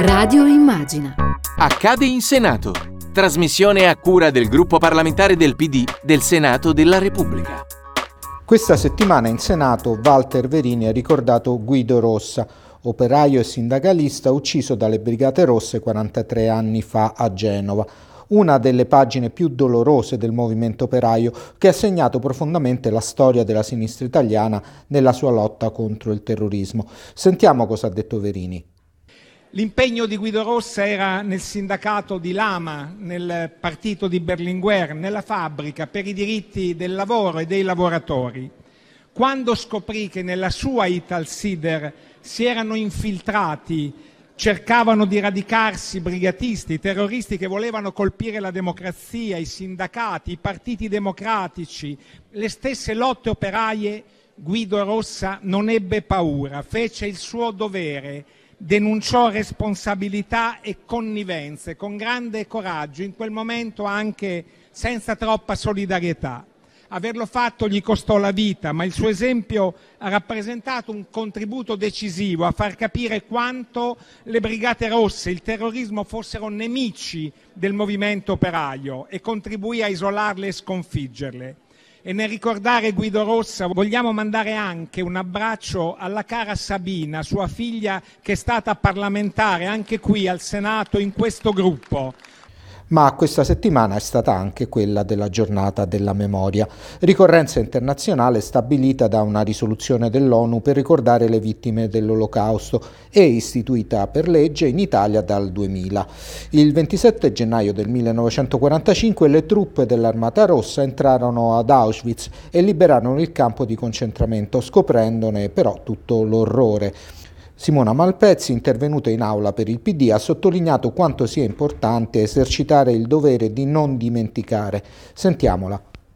Radio Immagina. Accade in Senato. Trasmissione a cura del gruppo parlamentare del PD del Senato della Repubblica. Questa settimana in Senato Walter Verini ha ricordato Guido Rossa, operaio e sindacalista ucciso dalle Brigate Rosse 43 anni fa a Genova. Una delle pagine più dolorose del movimento operaio che ha segnato profondamente la storia della sinistra italiana nella sua lotta contro il terrorismo. Sentiamo cosa ha detto Verini. L'impegno di Guido Rossa era nel sindacato di Lama, nel partito di Berlinguer, nella fabbrica per i diritti del lavoro e dei lavoratori. Quando scoprì che nella sua Italsider si erano infiltrati, cercavano di radicarsi brigatisti, terroristi che volevano colpire la democrazia, i sindacati, i partiti democratici, le stesse lotte operaie, Guido Rossa non ebbe paura, fece il suo dovere, denunciò responsabilità e connivenze con grande coraggio, in quel momento anche senza troppa solidarietà. Averlo fatto gli costò la vita, ma il suo esempio ha rappresentato un contributo decisivo a far capire quanto le Brigate Rosse, il terrorismo fossero nemici del movimento operaio e contribuì a isolarle e sconfiggerle. E nel ricordare Guido Rossa vogliamo mandare anche un abbraccio alla cara Sabina, sua figlia che è stata parlamentare anche qui al Senato in questo gruppo. Ma questa settimana è stata anche quella della giornata della memoria, ricorrenza internazionale stabilita da una risoluzione dell'ONU per ricordare le vittime dell'Olocausto e istituita per legge in Italia dal 2000. Il 27 gennaio del 1945 le truppe dell'Armata Rossa entrarono ad Auschwitz e liberarono il campo di concentramento, scoprendone però tutto l'orrore. Simona Malpezzi, intervenuta in aula per il PD, ha sottolineato quanto sia importante esercitare il dovere di non dimenticare. Sentiamola.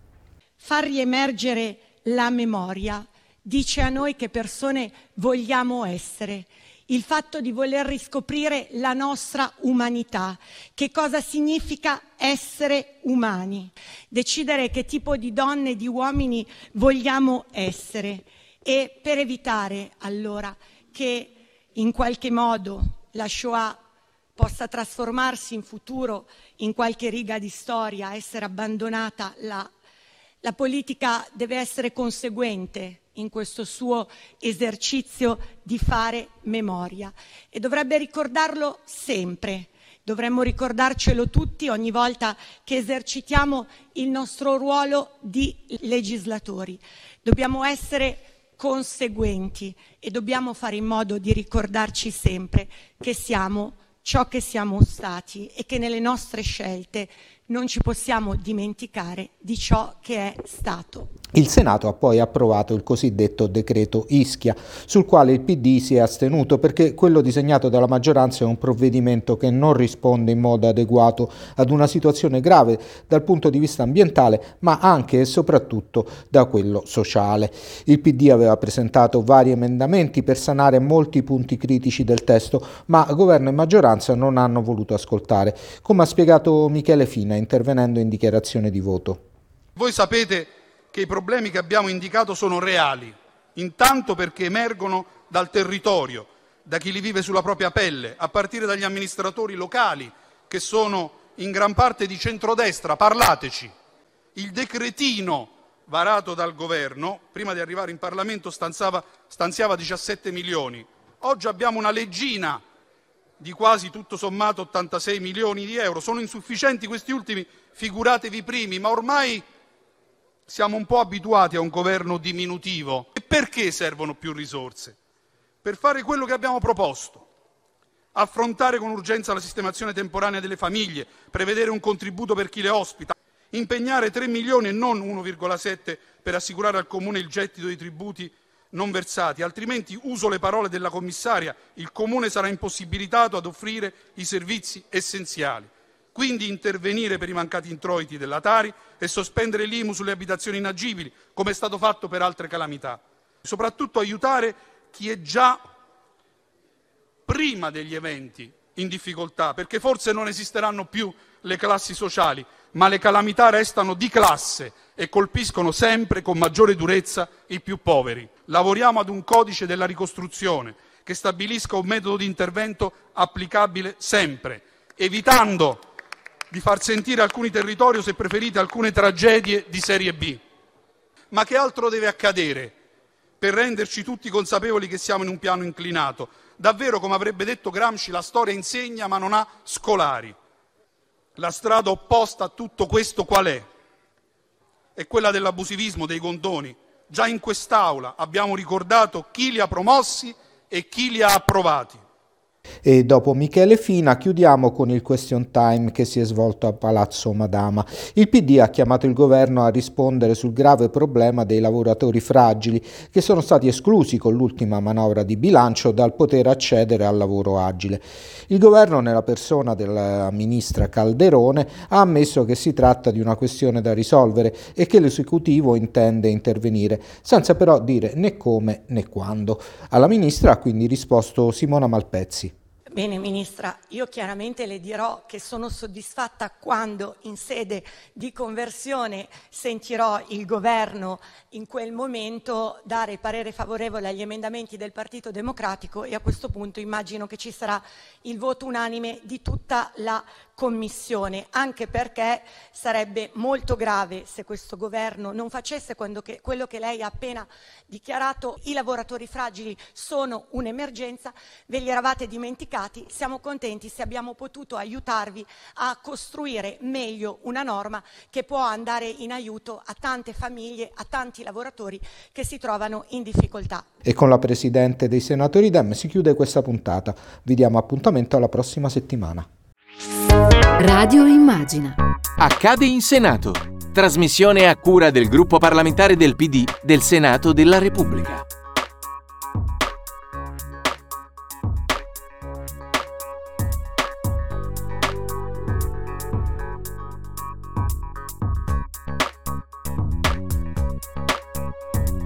Far riemergere la memoria dice a noi che persone vogliamo essere. Il fatto di voler riscoprire la nostra umanità, che cosa significa essere umani, decidere che tipo di donne e di uomini vogliamo essere e per evitare allora che in qualche modo la Shoah possa trasformarsi in futuro in qualche riga di storia, essere abbandonata, la politica deve essere conseguente in questo suo esercizio di fare memoria e dovrebbe ricordarlo sempre. Dovremmo ricordarcelo tutti ogni volta che esercitiamo il nostro ruolo di legislatori. Dobbiamo essere conseguenti e dobbiamo fare in modo di ricordarci sempre che siamo ciò che siamo stati e che nelle nostre scelte non ci possiamo dimenticare di ciò che è stato. Il Senato ha poi approvato il cosiddetto decreto Ischia, sul quale il PD si è astenuto perché quello disegnato dalla maggioranza è un provvedimento che non risponde in modo adeguato ad una situazione grave dal punto di vista ambientale, ma anche e soprattutto da quello sociale. Il PD aveva presentato vari emendamenti per sanare molti punti critici del testo, ma governo e maggioranza non hanno voluto ascoltare, come ha spiegato Michele Fina intervenendo in dichiarazione di voto. Voi sapete che i problemi che abbiamo indicato sono reali, intanto perché emergono dal territorio, da chi li vive sulla propria pelle, a partire dagli amministratori locali, che sono in gran parte di centrodestra. Parlateci. Il decretino varato dal governo, prima di arrivare in Parlamento, stanziava 17 milioni. Oggi abbiamo una leggina di quasi tutto sommato 86 milioni di euro. Sono insufficienti questi ultimi, figuratevi i primi, ma ormai siamo un po' abituati a un governo diminutivo. E perché servono più risorse? Per fare quello che abbiamo proposto: affrontare con urgenza la sistemazione temporanea delle famiglie, prevedere un contributo per chi le ospita, impegnare 3 milioni e non 1,7 per assicurare al Comune il gettito dei tributi non versati, altrimenti, uso le parole della commissaria, il Comune sarà impossibilitato ad offrire i servizi essenziali. Quindi intervenire per i mancati introiti della Tari e sospendere l'IMU sulle abitazioni inagibili, come è stato fatto per altre calamità. Soprattutto aiutare chi è già prima degli eventi in difficoltà, perché forse non esisteranno più le classi sociali, ma le calamità restano di classe e colpiscono sempre con maggiore durezza i più poveri. Lavoriamo ad un codice della ricostruzione che stabilisca un metodo di intervento applicabile sempre, evitando di far sentire alcuni territori, o se preferite alcune tragedie di serie B. Ma che altro deve accadere per renderci tutti consapevoli che siamo in un piano inclinato? Davvero, come avrebbe detto Gramsci, la storia insegna ma non ha scolari. La strada opposta a tutto questo qual è? È quella dell'abusivismo, dei condoni. Già in quest'Aula abbiamo ricordato chi li ha promossi e chi li ha approvati. E dopo Michele Fina chiudiamo con il question time che si è svolto a Palazzo Madama. Il PD ha chiamato il governo a rispondere sul grave problema dei lavoratori fragili che sono stati esclusi con l'ultima manovra di bilancio dal poter accedere al lavoro agile. Il governo, nella persona della ministra Calderone, ha ammesso che si tratta di una questione da risolvere e che l'esecutivo intende intervenire, senza però dire né come né quando. Alla ministra ha quindi risposto Simona Malpezzi. Bene Ministra, io chiaramente le dirò che sono soddisfatta quando in sede di conversione sentirò il Governo in quel momento dare parere favorevole agli emendamenti del Partito Democratico e a questo punto immagino che ci sarà il voto unanime di tutta la Commissione, anche perché sarebbe molto grave se questo Governo non facesse quello che lei ha appena dichiarato. I lavoratori fragili sono un'emergenza, ve li eravate dimenticati, siamo contenti se abbiamo potuto aiutarvi a costruire meglio una norma che può andare in aiuto a tante famiglie, a tanti lavoratori che si trovano in difficoltà. E con la Presidente dei Senatori Dem si chiude questa puntata. Vi diamo appuntamento alla prossima settimana. Radio Immagina. Accade in Senato. Trasmissione a cura del gruppo parlamentare del PD del Senato della Repubblica.